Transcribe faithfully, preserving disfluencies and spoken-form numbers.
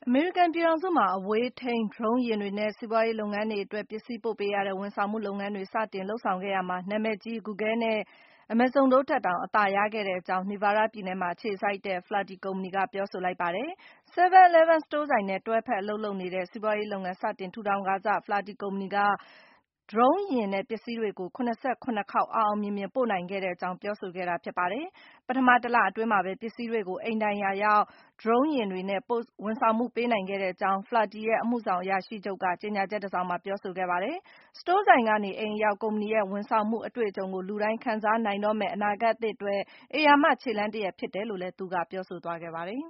အမေရိကန်ပြည်ထောင်စုမှာ အဝေးထိန်း Drone ယာဉ်တွေနဲ့ စီးပွားရေးလုပ်ငန်းတွေအတွက် ပစ္စည်းပို့ပေးရတဲ့ ဝန်ဆောင်မှုလုပ်ငန်းတွေ စတင်လုပ်ဆောင်ခဲ့ရာမှာ နာမည်ကြီး Google နဲ့ Amazon တို့ထက်တောင် အသာရခဲ့တဲ့အကြောင်း Nevada ပြည်နယ်မှာအခြေစိုက်တဲ့ Flirty ကုမ္ပဏီက ပြောဆိုလိုက်ပါတယ်။ seven eleven စတိုးဆိုင်နဲ့ တွဲဖက်အလုပ်လုပ်နေတဲ့ စီးပွားရေးလုပ်ငန်း စတင်ထူထောင်ကာစ Flirty ကုမ္ပဏီက Drone ယာဉ်နဲ့ ပစ္စည်းတွေကို ၇၇ ခေါက် အောင်အောင်မြင်မြင် ပို့နိုင်ခဲ့တဲ့အကြောင်း ပြောဆိုခဲ့တာဖြစ်ပါတယ်။ ပထမတလအတွင်းမှာပဲ ပစ္စည်းတွေကို အိမ်တိုင်ရာရောက် Drone ယာဉ်တွေနဲ့ ဝန်ဆောင်မှုပေးနိုင်ခဲ့တဲ့အကြောင်း Flirty ရဲ့ အမှုဆောင်အရာရှိချုပ် Amy Turner က ကြေညာချက်တစောင်မှာ ပြောဆိုခဲ့ပါတယ်။ စတိုးဆိုင်ကနေ အိမ်အရောက် ကုမ္ပဏီရဲ့ ဝန်ဆောင်မှုအတွေ့အကြုံကို လူတိုင်းခံစားနိုင်တော့မယ့် အနာဂတ်သစ်အတွက် ဧရာမခြေလှမ်းတရပ်ဖြစ်တယ်လို့လည်း သူက ပြောဆိုသွားခဲ့ပါတယ်